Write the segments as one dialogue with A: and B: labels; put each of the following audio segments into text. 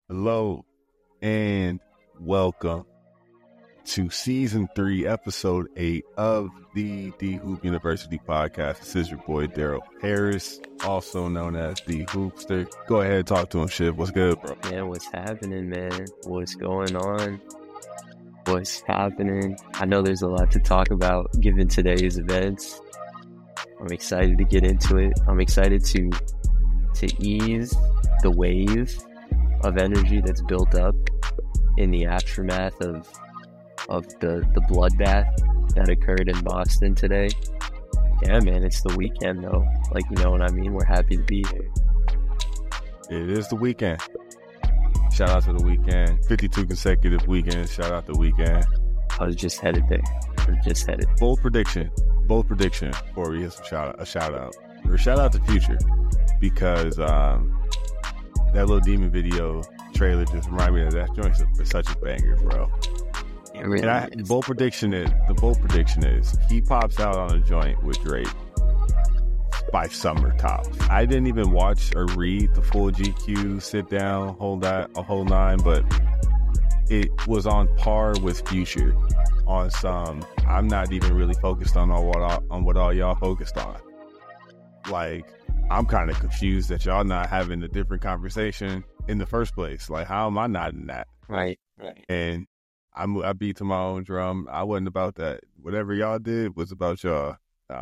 A: Hello and welcome to Season 3, Episode 8 of the D-Hoop University Podcast. This is your boy, Daryl Harris, also known as The Hoopster. Go ahead and talk to him, Shiv. What's good, bro?
B: Man, what's happening, man? What's going on? What's happening? I know there's a lot to talk about given today's events. I'm excited to get into it. I'm excited to ease the wave of energy that's built up in the aftermath of the bloodbath that occurred in Boston today. Yeah, man, it's the weekend though. Like, you know what I mean? We're happy to be here.
A: It is the weekend. Shout out to the weekend. 52 consecutive weekends. Shout out the weekend.
B: I was just headed there.
A: Bold prediction before we get a shout out. Or shout out to Future, because that Lil Demon video trailer just reminded me of that joint. It's such a banger, bro.
B: It really
A: and
B: is.
A: The bold prediction is he pops out on a joint with Drake by summer tops. I didn't even watch or read the full GQ sit down, a whole nine, but it was on par with Future on some. I'm not even really focused on what all y'all focused on. Like, I'm kind of confused that y'all not having a different conversation in the first place. Like, how am I not in that?
B: Right.
A: And I beat to my own drum. I wasn't about that. Whatever y'all did was about y'all.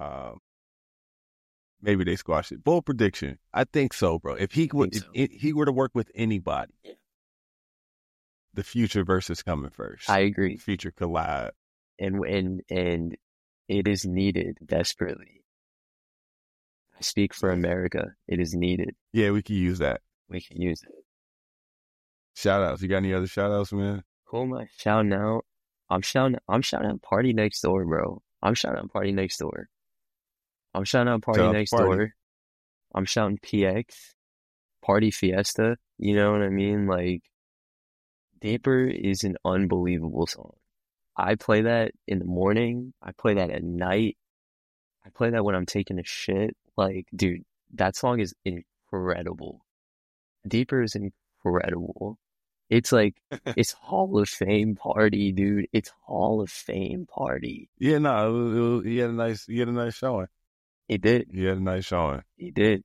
A: Maybe they squashed it. Bold prediction. I think so, bro. If he were to work with anybody, the Future versus coming first.
B: I agree.
A: Future collab.
B: And it is needed desperately. I speak for America. It is needed.
A: Yeah, we can use that.
B: We can use it.
A: Shout outs. You got any other shout outs, man?
B: Who am I shouting out? I'm shouting out Party Next Door, bro. I'm shouting out Party Next Door. I'm shouting out Party Next Door. I'm shouting PX. Party Fiesta. You know what I mean? Like, Deeper is an unbelievable song. I play that in the morning. I play that at night. I play that when I'm taking a shit. Like, dude, that song is incredible. Deeper is incredible. It's like, it's Hall of Fame party, dude. It's Hall of Fame party.
A: Yeah, no, he had a nice showing.
B: He did.
A: He had a nice showing.
B: He did.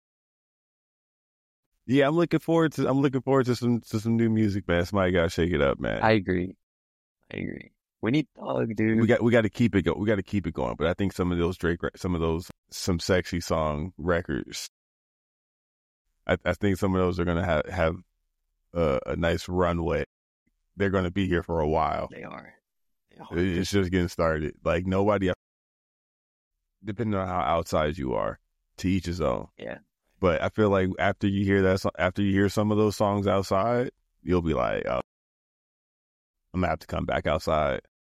A: Yeah, I'm looking forward to some new music, man. Somebody gotta shake it up, man.
B: I agree. We need Thug, dude.
A: We got to keep it going. We got to keep it going. But I think some of those some sexy song records, I think some of those are gonna have a nice runway. They're gonna be here for a while.
B: They are.
A: It's just getting started. Like, nobody, depending on how outside you are, to each his own.
B: Yeah.
A: But I feel like after you hear some of those songs outside, you'll be like, oh, I'm gonna have to come back outside.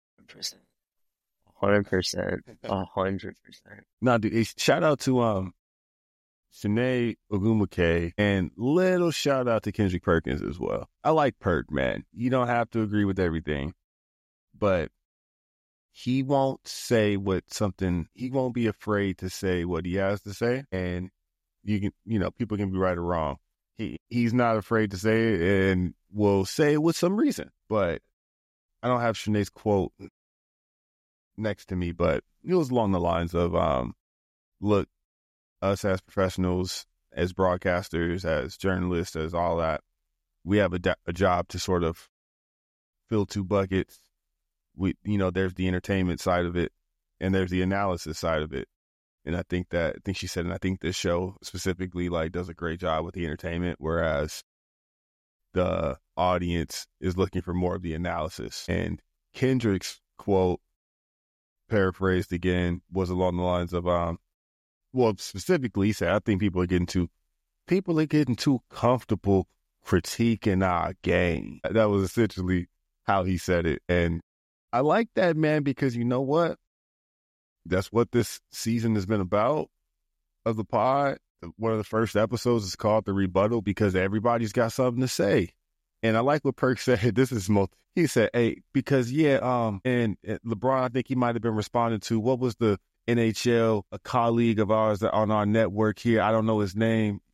B: 100%. 100%.
A: No, dude, shout out to Sinead Ogwumike, and little shout out to Kendrick Perkins as well. I like Perk, man. You don't have to agree with everything, but he won't he won't be afraid to say what he has to say, and people can be right or wrong. He's not afraid to say it, and will say it with some reason. But I don't have Sinead's quote next to me, but it was along the lines of, look, us as professionals, as broadcasters, as journalists, as all that, we have a job to sort of fill two buckets. There's the entertainment side of it, and there's the analysis side of it. And I think she said, and I think this show specifically, like, does a great job with the entertainment, whereas the audience is looking for more of the analysis. And Kendrick's quote, paraphrased again, was along the lines of, specifically, he said, I think people are getting too comfortable critiquing our game. That was essentially how he said it. And I like that, man, because you know what? That's what this season has been about of the pod. One of the first episodes is called The Rebuttal, because everybody's got something to say. And I like what Perk said. He said, hey, because, and LeBron, I think he might have been responding to, what was the NHL, a colleague of ours on our network here, I don't know his name.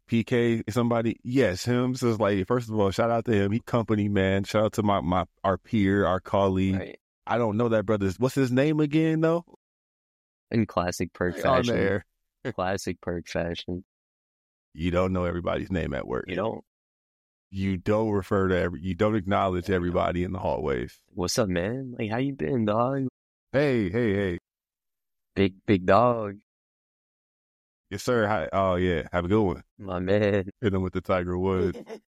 A: PK somebody. Yes, him. So it's like, first of all, shout out to him. He company man. Shout out to our peer, our colleague.
B: Right.
A: I don't know that brother's. What's his name again though?
B: In classic perk
A: On
B: fashion.
A: there.
B: Classic perk fashion.
A: You don't know everybody's name at work.
B: You don't.
A: You don't refer to you don't acknowledge everybody in the hallways.
B: What's up, man? Like, how you been, dog?
A: Hey.
B: Big dog.
A: Yes, sir. Hi. Oh, yeah. Have a good one.
B: My man.
A: Hit him with the Tiger Woods.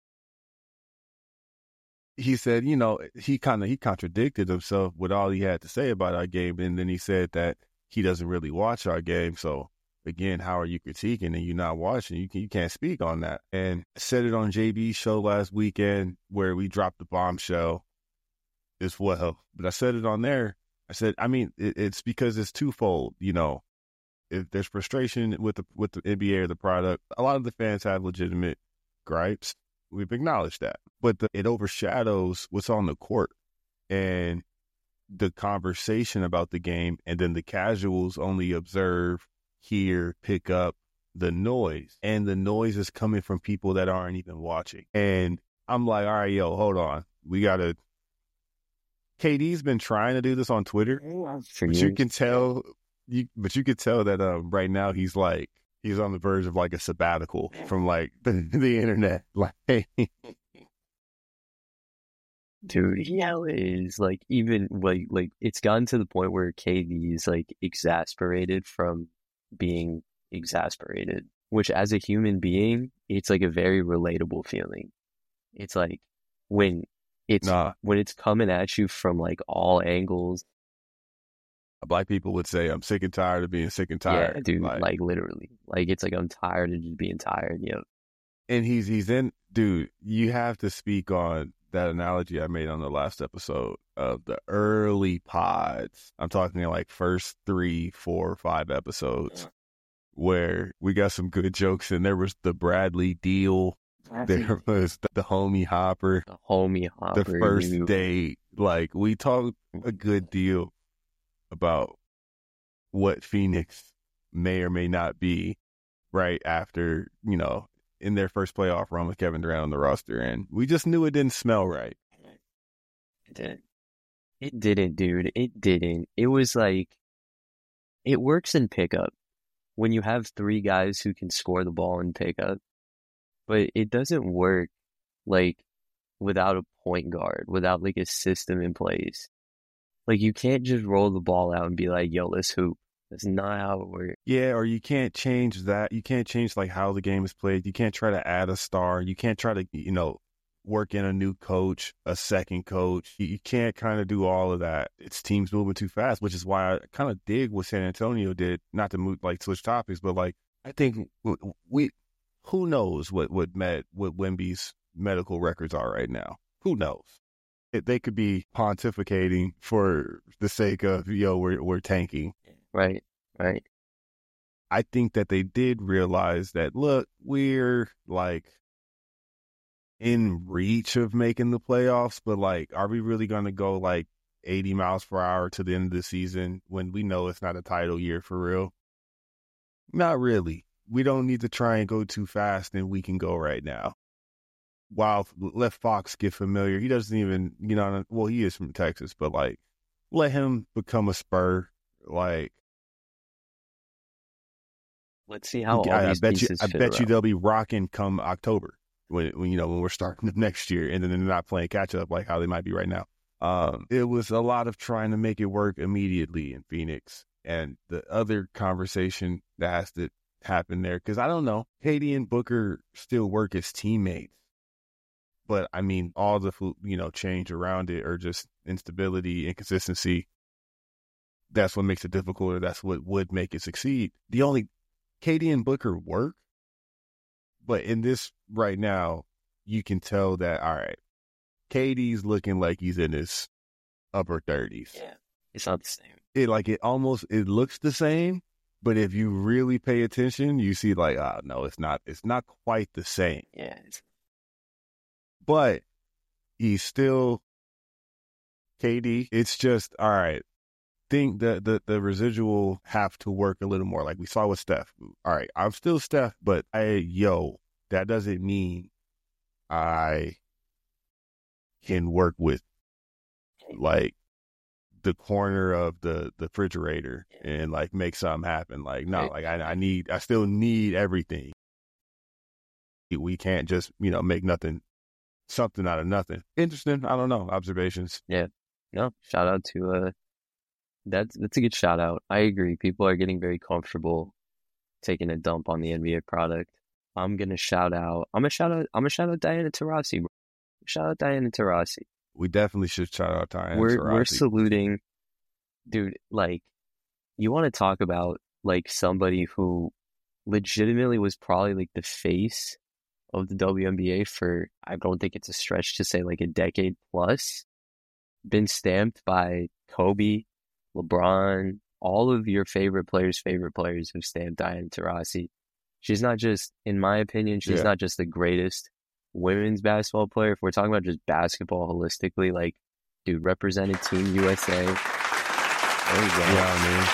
A: He said, he contradicted himself with all he had to say about our game. And then he said that he doesn't really watch our game. So, again, how are you critiquing and you're not watching? You can't speak on that. And I said it on JB's show last weekend where we dropped the bombshell as well. But I said it on there. I said, it's because it's twofold, If there's frustration with the NBA or the product, a lot of the fans have legitimate gripes. We've acknowledged that. But it overshadows what's on the court and the conversation about the game. And then the casuals only observe, hear, pick up the noise. And the noise is coming from people that aren't even watching. And I'm like, all right, hold on. We got to... KD's been trying to do this on Twitter. But you can tell... But you could tell that right now he's on the verge of like a sabbatical from like the internet. Like,
B: dude, he is like even like it's gotten to the point where KD is like exasperated from being exasperated, which as a human being, it's like a very relatable feeling. It's like when it's coming at you from like all angles.
A: Black people would say, I'm sick and tired of being sick and tired.
B: Yeah, dude, like literally. Like, it's like, I'm tired of just being tired,
A: And he's in, dude, you have to speak on that analogy I made on the last episode of the early pods. I'm talking like first 3, 4, 5 episodes where we got some good jokes and there was the Bradley deal. There was the homie Hopper.
B: The
A: first date. Like, we talked a good deal about what Phoenix may or may not be right after, in their first playoff run with Kevin Durant on the roster. And we just knew it didn't smell right.
B: It didn't, dude. It didn't. It was like, it works in pickup when you have 3 guys who can score the ball in pickup, but it doesn't work like without a point guard, without like a system in place. Like, you can't just roll the ball out and be like, yo, let's hoop. That's not how it works.
A: Yeah, or you can't change that. You can't change, like, how the game is played. You can't try to add a star. You can't try to, work in a new coach, a second coach. You can't kind of do all of that. It's teams moving too fast, which is why I kind of dig what San Antonio did. Not to move, like, switch topics, but, like, I think who knows what Wemby's medical records are right now? Who knows? They could be pontificating for the sake of, we're tanking.
B: Right.
A: I think that they did realize that, look, we're like in reach of making the playoffs, but like, are we really going to go like 80 miles per hour to the end of the season when we know it's not a title year for real? Not really. We don't need to try and go too fast and we can go right now. While let Fox get familiar, he doesn't even, he is from Texas, but like, let him become a Spur. Like,
B: let's see how all these pieces fit.
A: I bet you they'll be rocking come October when we're starting next year, and then they're not playing catch up like how they might be right now. It was a lot of trying to make it work immediately in Phoenix, and the other conversation that has to happen there, because I don't know, KD and Booker still work as teammates. But, I mean, all the, change around it or just instability, inconsistency, that's what makes it difficult, or that's what would make it succeed. The only KD and Booker work, but in this right now, you can tell that, all right, KD's looking like he's in his upper 30s.
B: Yeah, it's not the same.
A: It looks the same, but if you really pay attention, you see like, no, it's not quite the same.
B: Yeah,
A: but he's still KD. It's just, all right, think that the residual have to work a little more. Like we saw with Steph. All right, I'm still Steph, but that doesn't mean I can work with like the corner of the refrigerator and like make something happen. Like, no, like I still need everything. We can't just, make something out of nothing. Interesting. I don't know. Observations.
B: Yeah. No, shout out to, that's a good shout out. I agree. People are getting very comfortable taking a dump on the NBA product. I'm gonna shout out Diana Taurasi, bro. Shout out Diana Taurasi.
A: We definitely should shout out Diana Taurasi.
B: We're saluting, dude. Like, you want to talk about like somebody who legitimately was probably like the face of the WNBA for, I don't think it's a stretch to say like a decade plus. Been stamped by Kobe, LeBron, all of your favorite players have stamped Diana Taurasi. She's not just, in my opinion, not just the greatest women's basketball player. If we're talking about just basketball holistically, like, dude, represented Team USA. There you go.
A: Yeah,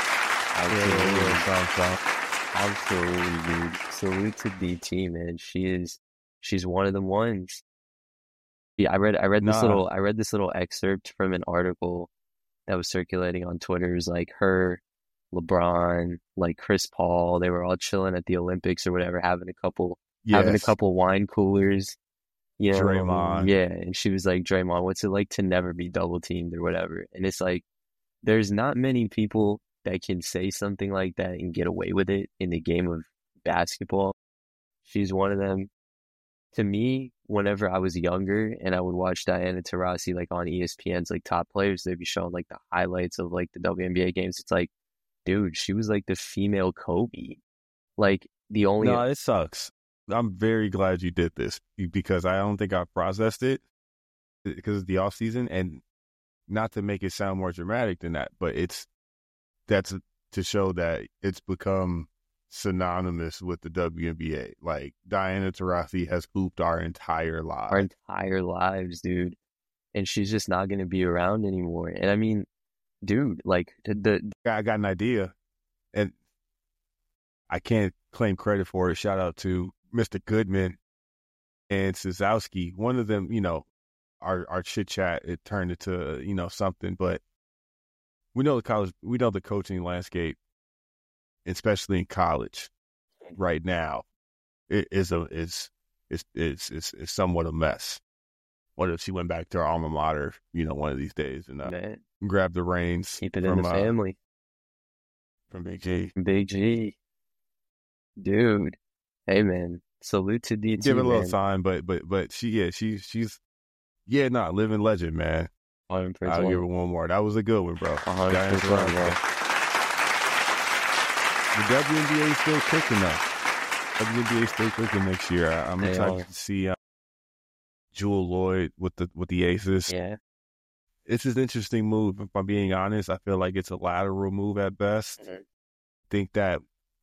B: Absolutely, dude. Salute to DT, man. She's one of them ones. Yeah, I read this little excerpt from an article that was circulating on Twitter. It was like her, LeBron, like Chris Paul, they were all chilling at the Olympics or whatever, having a couple wine coolers. You know,
A: Draymond.
B: Yeah, and she was like, Draymond, what's it like to never be double teamed or whatever? And it's like, there's not many people that can say something like that and get away with it in the game of basketball. She's one of them. To me, whenever I was younger and I would watch Diana Taurasi like on ESPN's like top players, they'd be showing like the highlights of like the WNBA games. It's like, dude, she was like the female Kobe. Like the only...
A: No, it sucks. I'm very glad you did this because I don't think I processed it because it's the off season, and not to make it sound more dramatic than that, but that's to show that it's become synonymous with the WNBA. Like, Diana Taurasi has hooped our entire lives,
B: dude, and she's just not going to be around anymore. And I mean, dude, like
A: I got an idea, and I can't claim credit for it. Shout out to Mr. Goodman and Sazowski. One of them, our chit chat, it turned into, something, but we know the coaching landscape, especially in college right now, it is somewhat a mess. What if she went back to her alma mater, one of these days and grabbed the reins,
B: keep it in the family
A: from Big G.
B: Big G, dude. Hey man, salute to DT.
A: Give it a little time, but she's living legend, man.
B: 100%.
A: I'll give her one more. That was a good one, bro.
B: 100%, bro.
A: The WNBA is still cooking though. WNBA is still cooking next year. I'm excited to see Jewel Lloyd with the Aces.
B: Yeah,
A: it's an interesting move. If I'm being honest, I feel like it's a lateral move at best.
B: Mm-hmm.
A: Think that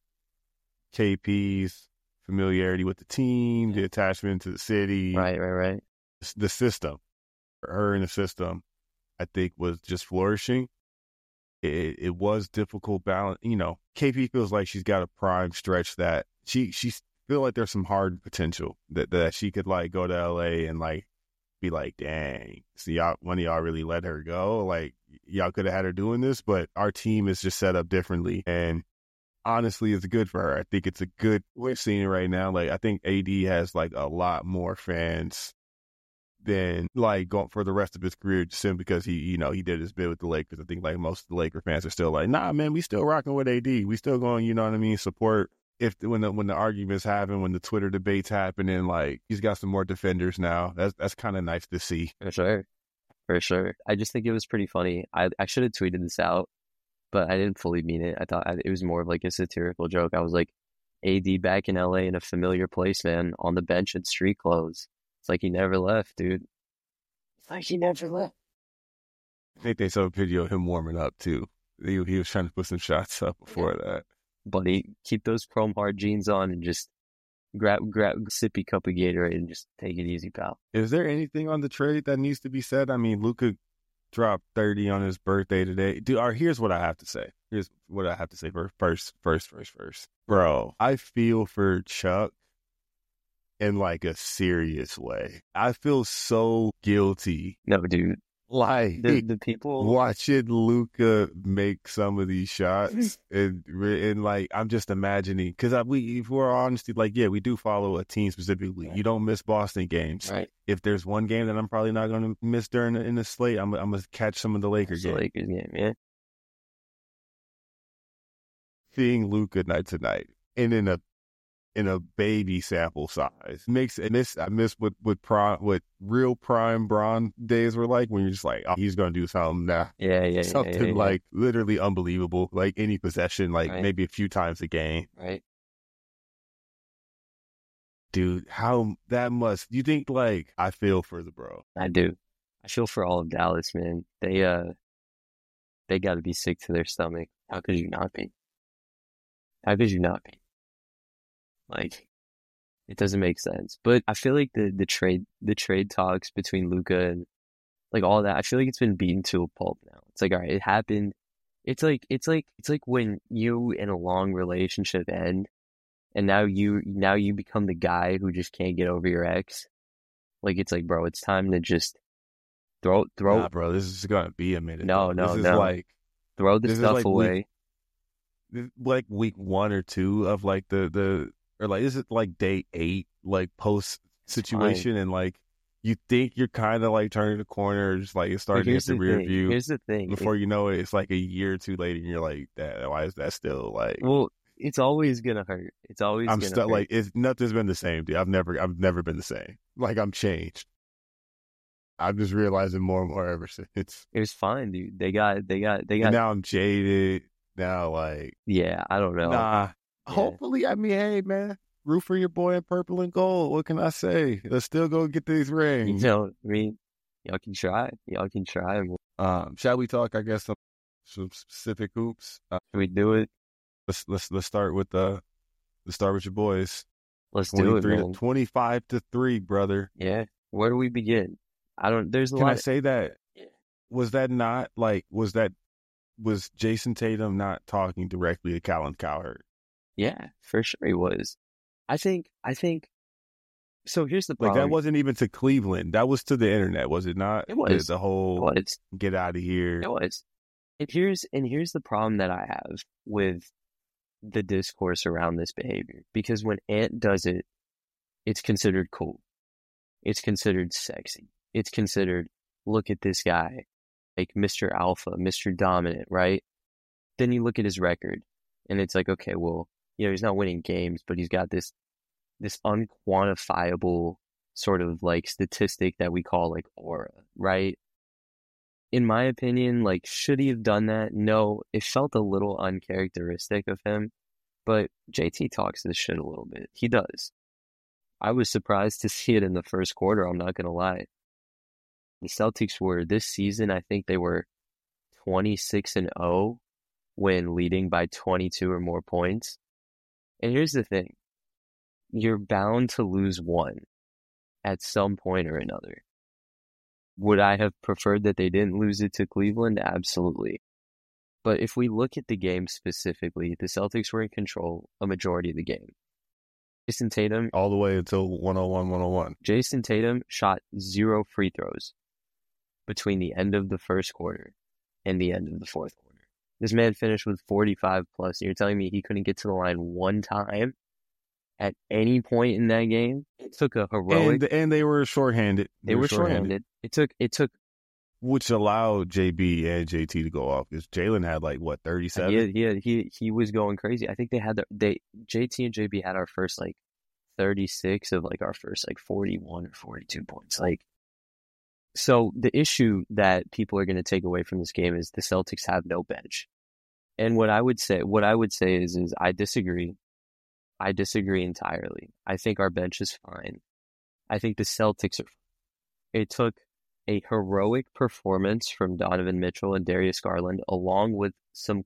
A: KP's familiarity with the team, the attachment to the city,
B: right,
A: the system, her in the system, I think was just flourishing. It was difficult balance. KP feels like she's got a prime stretch that she feel like there's some hard potential that she could like go to LA and like be like, dang, see y'all, one of y'all really let her go. Like, y'all could have had her doing this, but our team is just set up differently. And honestly, it's good for her. I think it's a good, we're seeing it right now. Like, I think AD has like a lot more fans than like going for the rest of his career, just simply because he did his bit with the Lakers. I think like most of the Laker fans are still like, nah, man, we still rocking with AD. We still going, support. When the arguments happen, when the Twitter debates happen, and like he's got some more defenders now. That's kind of nice to see.
B: For sure. I just think it was pretty funny. I should have tweeted this out, but I didn't fully mean it. I thought it was more of like a satirical joke. I was like, AD back in LA in a familiar place, man, on the bench in street clothes. It's like he never left, dude.
A: I think they saw a video of him warming up too. He was trying to put some shots up before that.
B: Buddy, keep those chrome hard jeans on and just grab a sippy cup of Gatorade and just take it easy, pal.
A: Is there anything on the trade that needs to be said? I mean, Luka dropped 30 on his birthday today. Dude, here's what I have to say. First. Bro, I feel for Chuck in like a serious way. I feel so guilty.
B: No, dude.
A: Like
B: The people
A: watching Luka make some of these shots, and like I'm just imagining, because if we're honestly, like, yeah, we do follow a team specifically.
B: Right.
A: You don't miss Boston games.
B: Right.
A: If there's one game that I'm probably not going to miss in the slate, I'm gonna catch some of the Lakers games.
B: Lakers game, yeah.
A: Seeing Luka night to night, and in a baby sample size I miss what real prime Bron days were like, when you're just like, oh, he's gonna do something now.
B: Yeah.
A: Something like literally unbelievable, like any possession, like maybe a few times a game.
B: Right.
A: Dude, how that must, you think, like, I feel for the bro.
B: I do. I feel for all of Dallas, man. They got to be sick to their stomach. How could you not be? How could you not be? Like, it doesn't make sense. But I feel like the trade talks between Luka and like all that, I feel like it's been beaten to a pulp now. It's like, all right, it happened. It's like when you in a long relationship end, and now you become the guy who just can't get over your ex. Like, it's like, bro, it's time to just throw.
A: Nah, bro, this is gonna be a minute.
B: No.
A: This is like,
B: throw the stuff away.
A: Like week 1 or 2 of like or like, is it like day 8, like post situation, and like you think you're kind of like turning the corner, just like it's starting to hit the rear view.
B: Here's the thing.
A: Before you know it, it's like a year or 2 later, and you're like, why is that still like?
B: Well, it's always gonna hurt. It's always.
A: I'm still like, nothing's been the same, dude. I've never been the same. Like, I'm changed. I'm just realizing more and more ever since.
B: It was fine, dude. They got.
A: And now I'm jaded. Now, like,
B: yeah, I don't know.
A: Nah.
B: Yeah.
A: Hopefully, I mean, hey, man, root for your boy in purple and gold. What can I say? Let's still go get these rings.
B: You know, I mean, y'all can try.
A: Shall we talk, I guess, some specific hoops?
B: Should we do it?
A: Let's start with your boys.
B: Let's do it, man.
A: 25-3, brother.
B: Yeah. Where do we begin? There's a lot.
A: Can I say that?
B: Yeah.
A: Was Jason Tatum not talking directly to Colin Cowherd?
B: Yeah, for sure he was. I think. So here's the problem.
A: Like, that wasn't even to Cleveland. That was to the internet, was it not?
B: It was.
A: The whole get out of here.
B: It was. And here's the problem that I have with the discourse around this behavior. Because when Ant does it, it's considered cool. It's considered sexy. It's considered, look at this guy, like Mr. Alpha, Mr. Dominant, right? Then you look at his record, and it's like, okay, well, he's not winning games, but he's got this unquantifiable sort of like statistic that we call like aura, right? In my opinion, like, should he have done that? No, it felt a little uncharacteristic of him, but JT talks this shit a little bit. He does. I was surprised to see it in the first quarter, I'm not going to lie. The Celtics were, this season, I think they were 26-0 when leading by 22 or more points. And here's the thing. You're bound to lose one at some point or another. Would I have preferred that they didn't lose it to Cleveland? Absolutely. But if we look at the game specifically, the Celtics were in control a majority of the game. Jason Tatum...
A: all the way until 101.
B: Jason Tatum shot 0 free throws between the end of the first quarter and the end of the fourth quarter. This man finished with 45 plus. You're telling me he couldn't get to the line one time at any point in that game? It took a heroic...
A: And they were shorthanded.
B: They were shorthanded. It took...
A: which allowed JB and JT to go off, because Jalen had 37?
B: He was going crazy. I think JT and JB had our first 36 of our first 41 or 42 points. So the issue that people are going to take away from this game is the Celtics have no bench. And what I would say is I disagree. I disagree entirely. I think our bench is fine. I think the Celtics are fine. It took a heroic performance from Donovan Mitchell and Darius Garland, along with some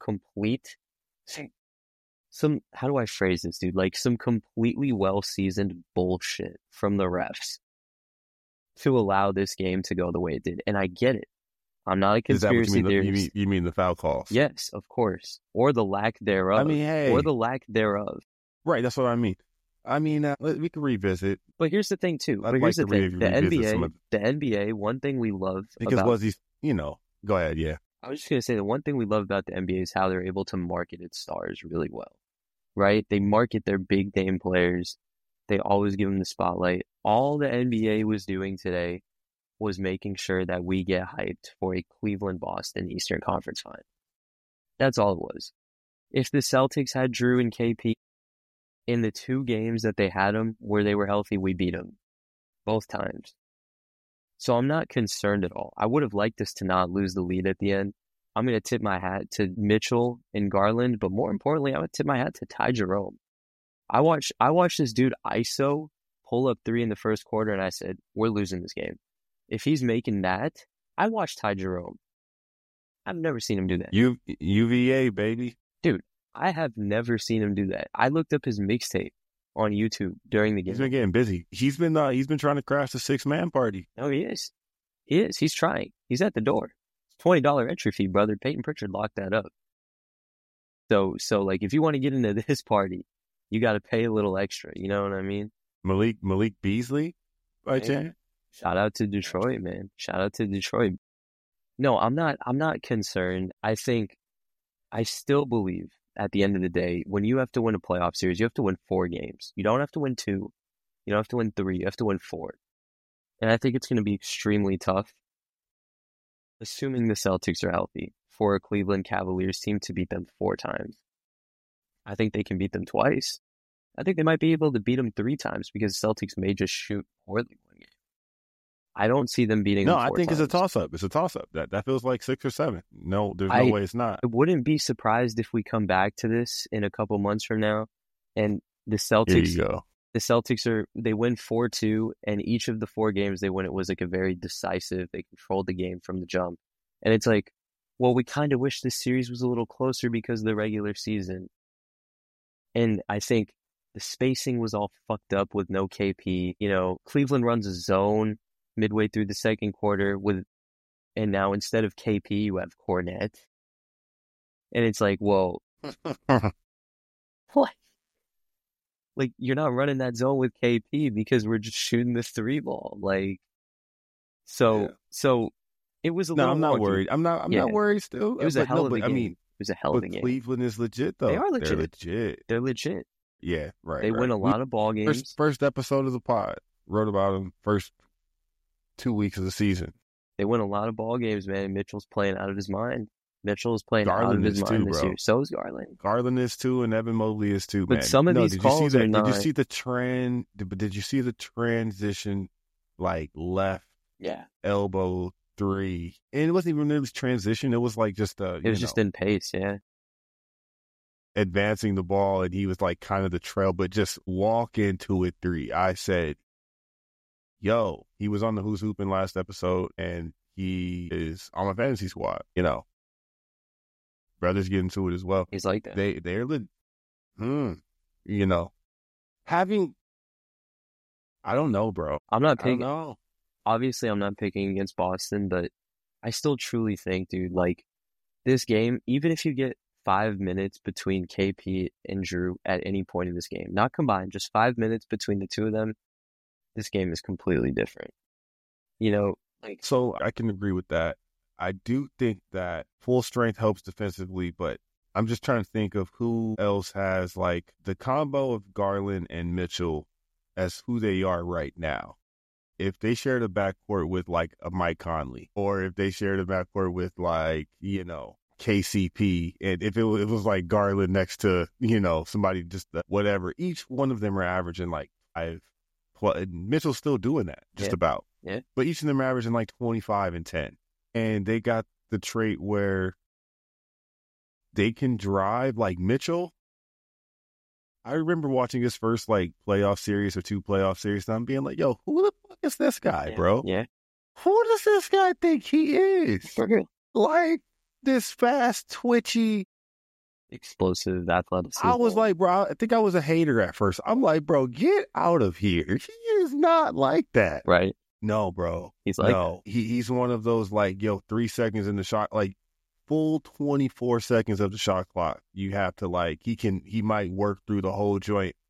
B: how do I phrase this, dude? Some completely well-seasoned bullshit from the refs to allow this game to go the way it did. And I get it. I'm not a conspiracy theorist.
A: You mean the foul calls?
B: Yes, of course. Or the lack thereof.
A: I mean, hey.
B: Or the lack thereof.
A: Right, that's what I mean. I mean, we can revisit.
B: But here's the thing, too.
A: I'd like to revisit some of
B: The NBA, one thing we love
A: because
B: about...
A: was he, go ahead, yeah.
B: I was just going to say, the one thing we love about the NBA is how they're able to market its stars really well, right? They market their big name players. They always give them the spotlight. All the NBA was doing today was making sure that we get hyped for a Cleveland-Boston Eastern Conference final. That's all it was. If the Celtics had Drew and KP in the 2 games that they had them where they were healthy, we beat them both times. So I'm not concerned at all. I would have liked us to not lose the lead at the end. I'm going to tip my hat to Mitchell and Garland, but more importantly, I'm going to tip my hat to Ty Jerome. I watched this dude ISO pull up 3 in the first quarter, and I said, we're losing this game. If he's making that, I watched Ty Jerome. I've never seen him do that.
A: UVA, baby.
B: Dude, I have never seen him do that. I looked up his mixtape on YouTube during the game.
A: He's been getting busy. He's been trying to crash the 6-man party.
B: No, he is. He is. He's trying. He's at the door. It's $20 entry fee, brother. Peyton Pritchard locked that up. So like, if you want to get into this party, you got to pay a little extra. You know what I mean?
A: Malik Beasley, by chance.
B: Shout out to Detroit, man. Shout out to Detroit. No, I'm not concerned. I still believe at the end of the day, when you have to win a playoff series, you have to win 4 games. You don't have to win 2. You don't have to win 3. You have to win 4. And I think it's going to be extremely tough, assuming the Celtics are healthy, for a Cleveland Cavaliers team to beat them 4 times. I think they can beat them twice. I think they might be able to beat them 3 times because the Celtics may just shoot poorly one game. I don't see them beating them 4
A: No, I think
B: times.
A: it's a toss-up. It's a toss-up. That feels like 6 or 7. No, there's no way it's not.
B: I wouldn't be surprised if we come back to this in a couple months from now, and the Celtics...
A: There you go.
B: The Celtics they win 4-2, and each of the 4 games they win, it was like a very decisive, they controlled the game from the jump. And it's like, well, we kind of wish this series was a little closer because of the regular season. And I think the spacing was all fucked up with no KP. Cleveland runs a zone midway through the second quarter and now instead of KP, you have Cornet. And it's like, whoa. What? Like, you're not running that zone with KP because we're just shooting the 3 ball. Like, so it was a little.
A: No, I'm not
B: wonky.
A: worried. I'm not worried still.
B: It was a hell of a game.
A: I mean,
B: it was a hell of a game.
A: Cleveland is legit, though.
B: They are legit. They're legit.
A: Yeah, right.
B: They win a lot of ball games.
A: First episode of the pod. Wrote about them first 2 weeks of the season.
B: They win a lot of ball games, man. Mitchell's playing out of his mind. Mitchell is playing
A: Garland
B: out of his mind
A: too,
B: this
A: bro.
B: year. So is Garland.
A: Garland is too, and Evan Mobley is too,
B: but
A: man.
B: Some of these calls are not.
A: Did you see the trend? Did you see the transition, like left elbow 3? And it wasn't even really transition. It was like just
B: it was just in pace, yeah.
A: Advancing the ball, and he was like kind of the trail, but just walk into it 3. I said, yo, he was on the Who's Hooping last episode, and he is on my fantasy squad, Brothers get into it as well.
B: He's like that.
A: They're having, I don't know, bro.
B: I'm not picking.
A: I don't know.
B: Obviously, I'm not picking against Boston, but I still truly think, dude, like, this game, even if you get 5 minutes between KP and Drew at any point in this game, not combined, just 5 minutes between the 2 of them, this game is completely different.
A: So I can agree with that. I do think that full strength helps defensively, but I'm just trying to think of who else has like the combo of Garland and Mitchell as who they are right now. If they shared a backcourt with like a Mike Conley, or if they shared a backcourt with like, KCP, and if it was like Garland next to, somebody just whatever, each one of them are averaging like 5. Mitchell's still doing that, just about.
B: Yeah. But
A: each of them are averaging like 25 and 10. And they got the trait where they can drive like Mitchell. I remember watching his first like playoff series or 2 playoff series, and I'm being like, yo, who the fuck is this guy, bro?
B: Yeah.
A: Who does this guy think he is?
B: For real.
A: Like this fast, twitchy,
B: explosive athleticism.
A: I was like, bro, I think I was a hater at first. I'm like, bro, get out of here. He is not like that.
B: Right.
A: No, bro.
B: He's like,
A: no, he's one of those like, 3 seconds in the shot, like full 24 seconds of the shot clock. You have to like, he might work through the whole joint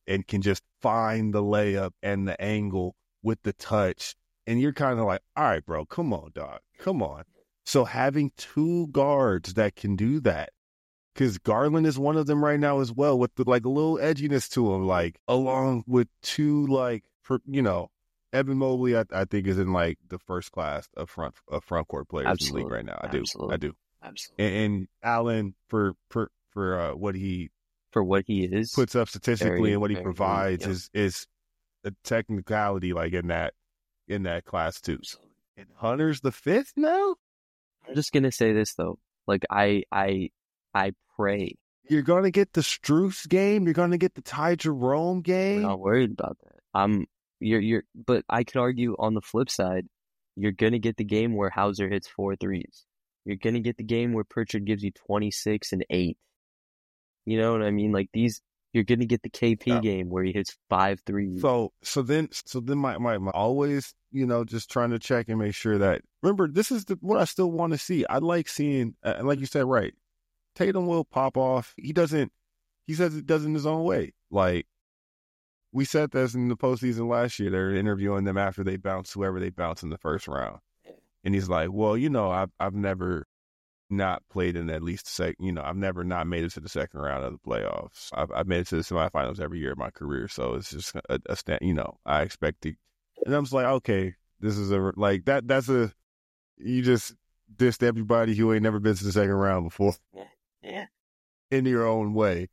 A: and can just find the layup and the angle with the touch. And you're kind of like, all right, bro, come on, dog. Come on. So having two guards that can do that, because Garland is one of them right now as well, with the, like, a little edginess to him, like, along with two, like, Evan Mobley, I think, is in, like, the first class of front court players
B: Absolutely.
A: in the league right now. I do.
B: Absolutely.
A: And Allen, for what he
B: is,
A: puts up statistically and what he provides,
B: yep.
A: is a technicality, like, in that class too.
B: Absolutely.
A: And Hunter's the fifth now?
B: I'm just gonna say this though. Like, I pray.
A: You're gonna get the Strus game, you're gonna get the Ty Jerome game.
B: We're not worried about that. But I could argue on the flip side, you're gonna get the game where Hauser hits 4 threes. You're gonna get the game where Pritchard gives you 26 and 8. You know what I mean? Like, you're gonna get the KP game where he hits 5 threes.
A: So then my always, just trying to check and make sure that, remember, this is what I still want to see. I like seeing, like you said, right, Tatum will pop off. He says it does in his own way. Like, we said this in the postseason last year. They're interviewing them after they bounce whoever they bounce in the first round. And he's like, well, I've never not played in at least I've never not made it to the second round of the playoffs. I've made it to the semifinals every year of my career. So it's just I expect it. And I'm just like, okay, this is you just dissed everybody who ain't never been to the second round before.
B: Yeah.
A: In your own way.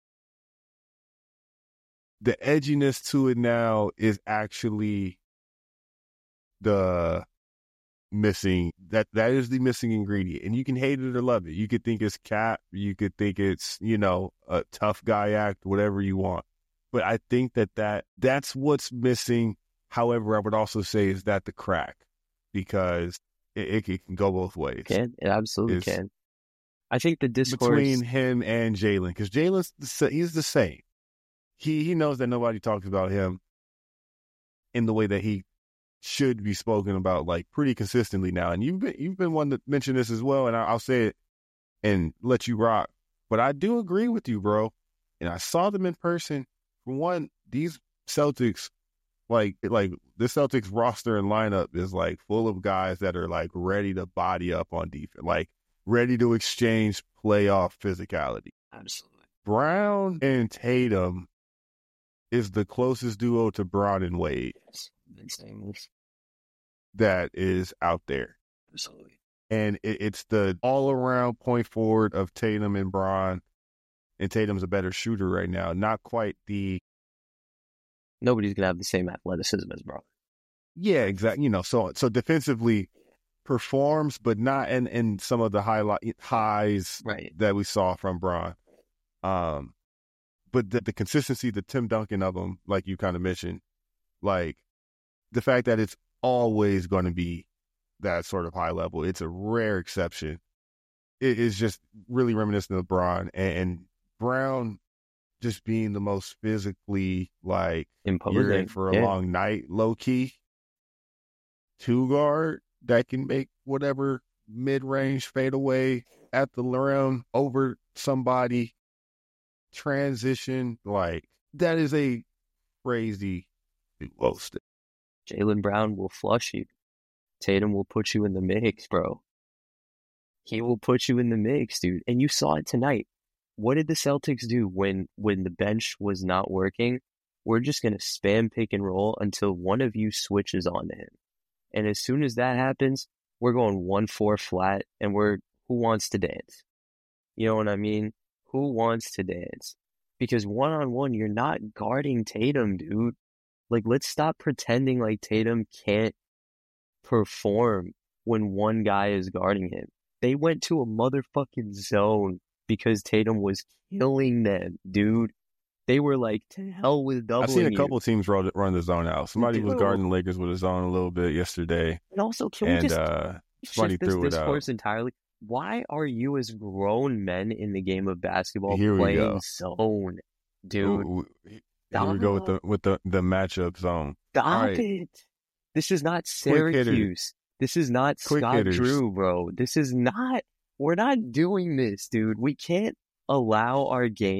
A: The edginess to it now is actually the missing, that is the missing ingredient. And you can hate it or love it. You could think it's cap, you could think it's, a tough guy act, whatever you want. But I think that's what's missing. However, I would also say is that the crack, because it can go both ways.
B: It absolutely can. I think the discourse
A: between him and Jalen, because Jalen's he's the same. He knows that nobody talks about him in the way that he should be spoken about, like, pretty consistently now. And you've been one to mention this as well, and I'll say it and let you rock. But I do agree with you, bro. And I saw them in person. For one, these Celtics, like the Celtics roster and lineup is, like, full of guys that are, like, ready to body up on defense, like, ready to exchange playoff physicality.
B: Absolutely.
A: Brown and Tatum is the closest duo to Bron and Wade that is out there.
B: Absolutely.
A: And it's the all-around point forward of Tatum and Bron. And Tatum's a better shooter right now. Not quite
B: nobody's going to have the same athleticism as Bron.
A: Yeah, exactly. So defensively performs, but not in some of the highs that we saw from Bron. But the consistency, the Tim Duncan of them, like you kind of mentioned, like the fact that it's always going to be that sort of high level, it's a rare exception. It is just really reminiscent of Bron, and Brown just being the most physically, like, you're in for a long night, low key. 2-guard that can make whatever mid-range fadeaway at the rim over somebody, transition, like, that is a crazy boast.
B: Jaylen Brown will flush you. Tatum will put you in the mix, bro. He will put you in the mix, dude. And you saw it tonight. What did the Celtics do when the bench was not working? We're just going to spam pick and roll until one of you switches onto him. And as soon as that happens, we're going 1-4 flat, and who wants to dance? You know what I mean? Who wants to dance? Because one-on-one, you're not guarding Tatum, dude. Like, let's stop pretending like Tatum can't perform when one guy is guarding him. They went to a motherfucking zone because Tatum was killing them, dude. They were like, to hell with doubling.
A: I've seen a couple of teams run the zone out. Somebody was guarding the Lakers with a zone a little bit yesterday.
B: And also, can we just
A: somebody
B: shift this
A: threw it
B: discourse
A: out
B: entirely? Why are you, as grown men in the game of basketball,
A: Here we go.
B: playing zone, dude?
A: Here we go with the matchup zone.
B: Stop it. This is not Syracuse. This is not Scott Drew, bro. We're not doing this, dude. We can't allow our game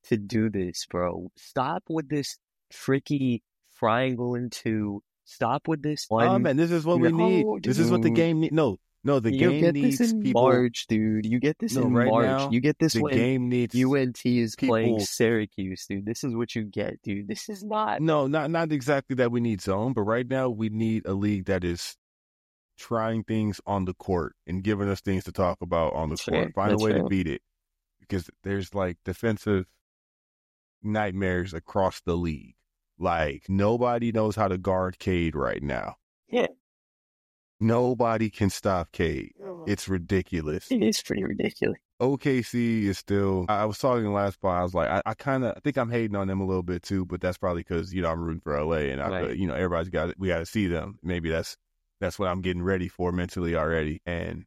B: to do this, bro. Stop with this tricky triangle into. Stop with this one.
A: Oh man, this is what we need. This is what the game needs. No, the
B: you
A: game
B: get
A: needs
B: this in
A: people.
B: March, dude. You get this in
A: right
B: March.
A: now,
B: You get this
A: the
B: when
A: game needs
B: UNT is
A: people.
B: playing Syracuse, dude. This is what you get, dude. This is not.
A: No, not exactly that we need zone, but right now we need a league that is trying things on the court and giving us things to talk about on the court. Find a way to beat it, because there's like defensive nightmares across the league. Like, nobody knows how to guard Cade right now.
B: Yeah.
A: Nobody can stop Cade. It's ridiculous.
B: It is pretty ridiculous.
A: OKC is still. I was talking last spot. I was like, I think I'm hating on them a little bit too, but that's probably because I'm rooting for LA and everybody's got it. We got to see them. Maybe that's what I'm getting ready for mentally already. And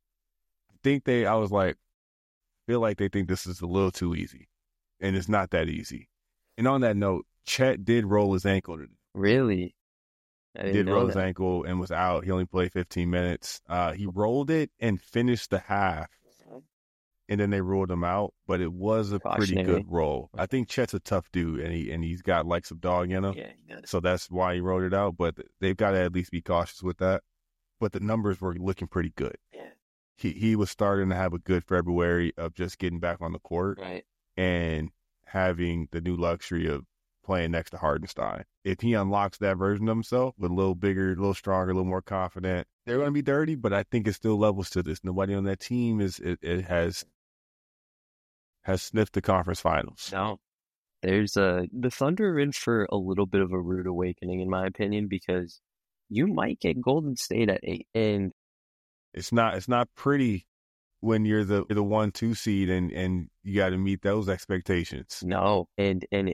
A: I was like, feel like they think this is a little too easy, and it's not that easy. And on that note, Chet did roll his ankle today.
B: Really?
A: Did roll his ankle and was out. He only played 15 minutes. He rolled it and finished the half, and then they ruled him out. But it was a pretty good roll. I think Chet's a tough dude, and he's got like some dog in him.
B: Yeah, he does.
A: So that's why he rolled it out. But they've got to at least be cautious with that. But the numbers were looking pretty good.
B: Yeah.
A: He was starting to have a good February of just getting back on the court,
B: right, and
A: having the new luxury of playing next to Hardenstein. If he unlocks that version of himself with a little bigger, a little stronger, a little more confident, they're going to be dirty, but I think it's still levels to this. Nobody on that team has sniffed the conference finals.
B: No. There's the Thunder are in for a little bit of a rude awakening, in my opinion, because you might get Golden State at 8, and
A: it's not pretty when you're the 1-2 seed and you got to meet those expectations.
B: No, and it's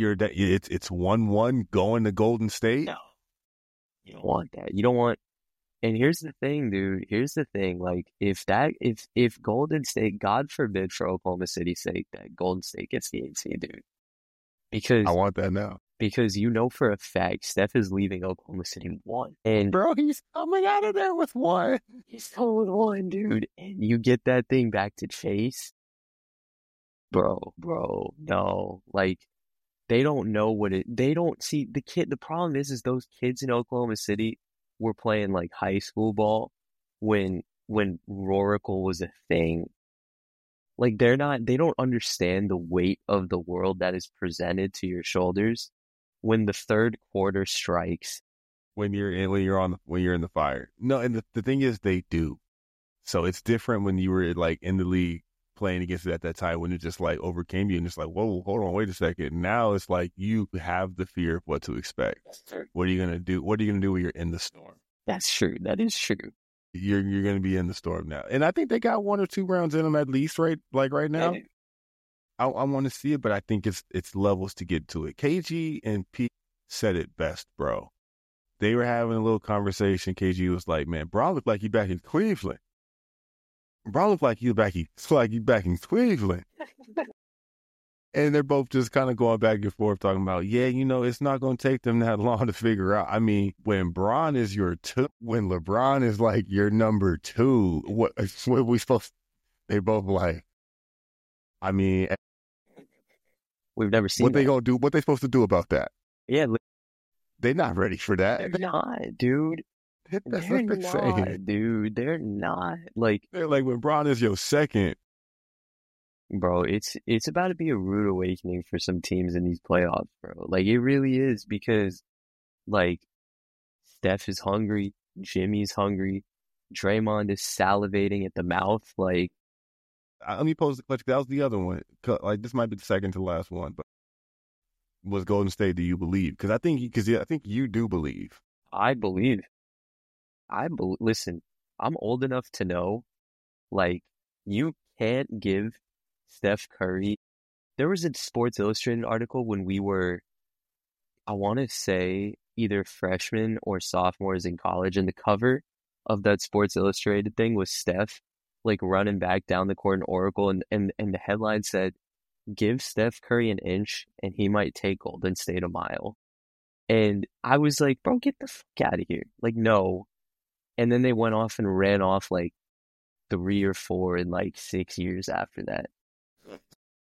A: 1-1 going to Golden State.
B: No, you don't want that. You don't want. And here's the thing, dude. Here's the thing. Like, if Golden State, God forbid, for Oklahoma City's sake, that Golden State gets the 8 seed, dude. Because
A: I want that now.
B: Because for a fact Steph is leaving Oklahoma City 1. And
A: bro, he's coming out of there with 1.
B: He's coming with 1, dude. And you get that thing back to Chase. Bro, no. Like, they don't know they don't see the problem is those kids in Oklahoma City were playing like high school ball when Roracle was a thing. Like, they don't understand the weight of the world that is presented to your shoulders when the third quarter strikes. When you're in the fire. No, and the thing is, they do. So it's different when you were like in the league playing against it at that time, when it just like overcame you and it's like, whoa, hold on, wait a second. Now it's like you have the fear of what to expect. What are you gonna do? What are you gonna do when you're in the storm? That's true. That is true. You're going to be in the storm now. And I think they got 1 or 2 rounds in them at least, right now. I want to see it, but I think it's levels to get to it. KG and P said it best, bro. They were having a little conversation. KG was like, man, Bron looked like you back in Cleveland. Bron looked like you back in Cleveland. And they're both just kind of going back and forth talking about, it's not going to take them that long to figure out. I mean, when Bron is your 2, when LeBron is like your number 2, what are we supposed to, they both like, I mean, we've never seen what they going to do, what they supposed to do about that. Yeah. They're not ready for that. They're not, dude. That's what they're saying. Dude, they're not. They're like, when Bron is your second, bro, it's about to be a rude awakening for some teams in these playoffs, bro. Like, it really is, because, like, Steph is hungry, Jimmy's hungry, Draymond is salivating at the mouth. Like, let me pose the question. That was the other one. Like, this might be the second to last one, but was Golden State, do you believe? Because I think you do believe. I believe. Listen, I'm old enough to know, like, you can't give Steph Curry. There was a Sports Illustrated article when we were, I want to say, either freshmen or sophomores in college, and the cover of that Sports Illustrated thing was Steph, like, running back down the court in Oracle, and the headline said, "Give Steph Curry an inch, and he might take Golden State a mile." And I was like, bro, get the fuck out of here. Like, no. And then they went off and ran off like 3 or 4 in like 6 years after that.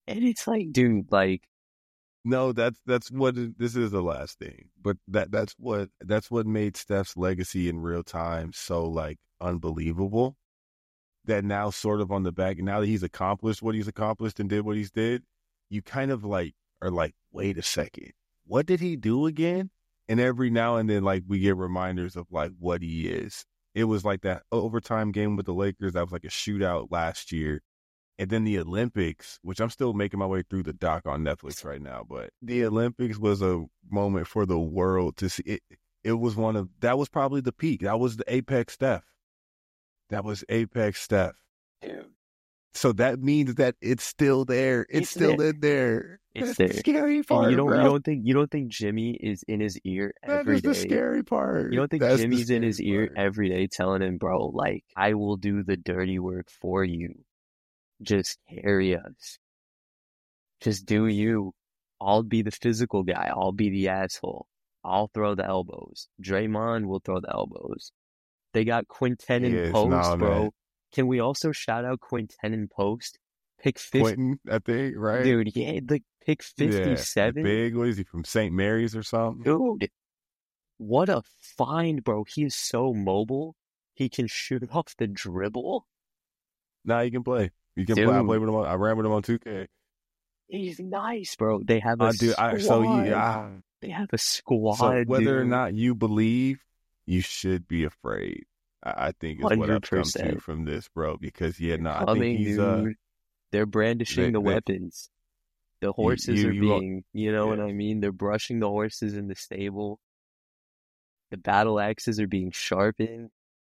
B: And it's like, dude, like,
A: no, that's what this is the last thing. But that's what made Steph's legacy in real time so like unbelievable. That now sort of on the back, now that he's accomplished what he's accomplished and did what he's did, you kind of like are like, wait a second, what did he do again? And every now and then, like, we get reminders of like what he is. It was like that overtime game with the Lakers that was like a shootout last year. And then the Olympics, which I'm still making my way through the doc on Netflix right now, but the Olympics was a moment for the world to see. It was that was probably the peak. That was the apex Steph. That was apex Steph.
B: dude,
A: So that means that it's still there. It's still
B: there.
A: in there.
B: It's
A: That's
B: there.
A: the scary part.
B: And you
A: bro.
B: don't think Jimmy is in his ear every day.
A: That is the scary part.
B: You don't think
A: That's
B: Jimmy's in his ear
A: part.
B: every day telling him, bro, like, I will do the dirty work for you. Just carry us. Just do you. I'll be the physical guy. I'll be the asshole. I'll throw the elbows. Draymond will throw the elbows. They got Quinten in post, bro.
A: Man.
B: Can we also shout out Quinten in post? Pick 50.
A: Quentin, I think, right?
B: Dude, yeah, like pick 57.
A: Yeah, big, what is he, from St. Mary's or something?
B: Dude, what a find, bro. He is so mobile. He can shoot off the dribble.
A: Nah, he can play. You can play. I play with him. I ran with him on 2K.
B: He's nice, bro. They have a squad. They have a squad.
A: So whether
B: dude.
A: or not you believe, you should be afraid. I think is what I've come
B: 100%.
A: to from this, bro. Because I
B: Coming,
A: think he's
B: dude. They're brandishing the weapons. The horses are being, you know what I mean? They're brushing the horses in the stable. The battle axes are being sharpened.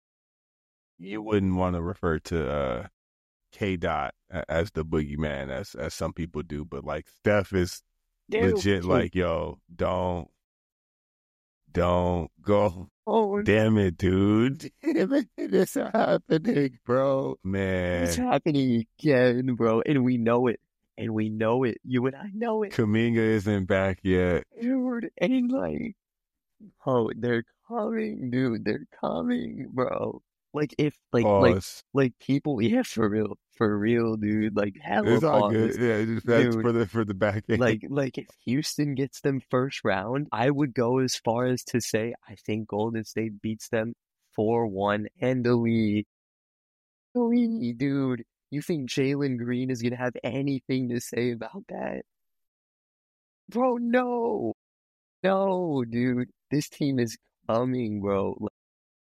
A: You wouldn't want to refer to K. Dot as the boogeyman as some people do, but like Steph is legit like, yo, don't go. Oh, damn it, dude. It's happening, bro. Man.
B: It's happening again, bro. And we know it. And we know it. You and I know it.
A: Kuminga isn't back yet.
B: Dude, and like, oh, they're coming, dude. They're coming, bro. Like, if, like people, yeah, for real, dude. Like, hella
A: it's all good. Yeah, that's
B: dude,
A: for the back end.
B: Like, if Houston gets them first round, I would go as far as to say I think Golden State beats them 4-1 handily. Dude, you think Jalen Green is gonna have anything to say about that? Bro, no, dude. This team is coming, bro. Like,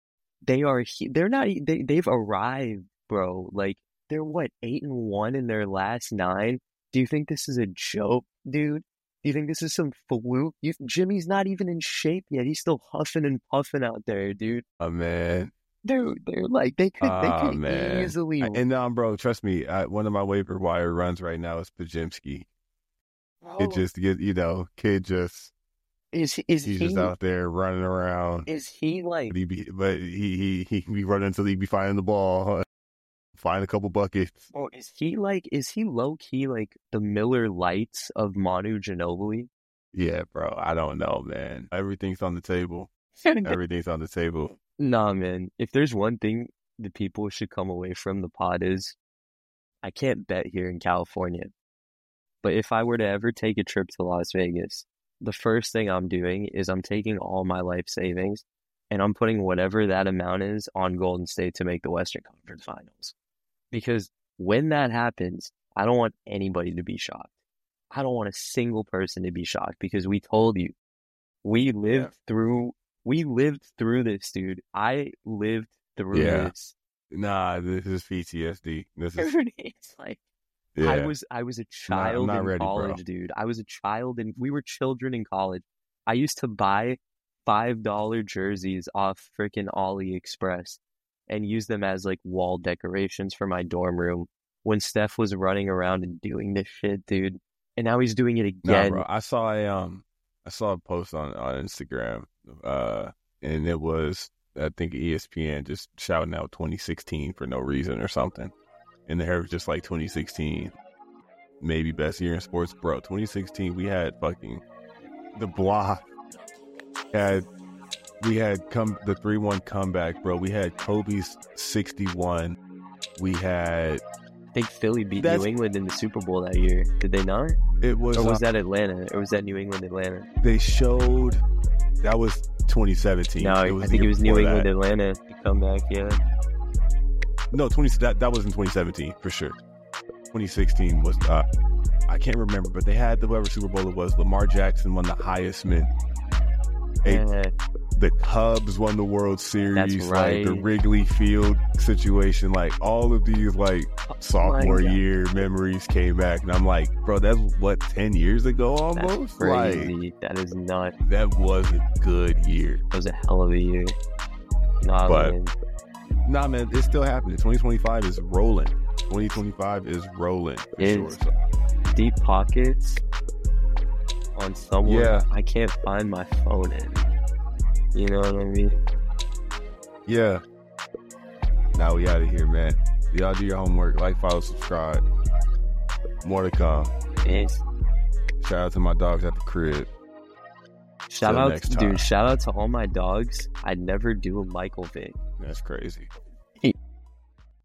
B: they've arrived, bro. Like, they're what, 8-1 in their last 9? Do you think this is a joke, dude? Do you think this is some fluke? Jimmy's not even in shape yet. He's still huffing and puffing out there, dude.
A: Oh, man.
B: Dude, they're like, they could easily.
A: And bro, trust me, one of my waiver wire runs right now is Pajimski. It just gets, kid just.
B: He's
A: just out there running around.
B: Is he like?
A: But he be running until he be finding the ball, find a couple buckets.
B: Oh, is he low key like the Miller Lights of Manu Ginobili?
A: Yeah, bro. I don't know, man. Everything's on the table. Everything's on the table.
B: Nah, man. If there's one thing the people should come away from the pod is, I can't bet here in California, but if I were to ever take a trip to Las Vegas, the first thing I'm doing is I'm taking all my life savings and I'm putting whatever that amount is on Golden State to make the Western Conference Finals. Because when that happens, I don't want anybody to be shocked. I don't want a single person to be shocked because we told you, we lived through this, dude. I lived through this.
A: Nah, this is PTSD.
B: It's like, I was a child in college, dude. I was a child and we were children in college. I used to buy $5 jerseys off freaking AliExpress and use them as like wall decorations for my dorm room when Steph was running around and doing this shit, dude. And now he's doing it again.
A: Nah, bro. I saw a post on Instagram, and it was, I think, ESPN just shouting out 2016 for no reason or something. And the hair was just like 2016, maybe best year in sports, bro. 2016, we had fucking the block. We had the 3-1 comeback, bro. We had Kobe's 61. We had
B: think Philly beat
A: That's-
B: New England in the Super Bowl that year. Did they not?
A: It was.
B: Or was that Atlanta? Or was that New England, Atlanta?
A: They showed that was 2017.
B: No,
A: It was
B: I
A: the
B: think it
A: year
B: was New
A: before
B: England,
A: that.
B: Atlanta. The comeback, yeah.
A: No, that was in 2017 for sure. 2016 was I can't remember, but they had whoever Super Bowl it was. Lamar Jackson won the Heisman.
B: Yeah.
A: The Cubs won the World Series.
B: That's right.
A: Like the Wrigley Field situation, like all of these like sophomore
B: God.
A: year memories came back, and I'm like, bro, that's what 10 years ago almost.
B: That's crazy.
A: Like
B: That is not.
A: that was a good year.
B: That was a hell of a year. Nah,
A: But-
B: man.
A: Nah, man, it's still happening. 2025 is rolling. 2025 is rolling. For
B: It
A: sure.
B: is.
A: So,
B: Deep pockets on someone.
A: Yeah.
B: I can't find my phone in. You know what I mean?
A: yeah. Now we out of here, man. Y'all do your homework. Like, follow, subscribe. More to come.
B: It's,
A: Shout out to my dogs at the crib.
B: shout
A: Till
B: out,
A: next time.
B: dude. Shout out to all my dogs. I'd never do a Michael Vick.
A: That's crazy.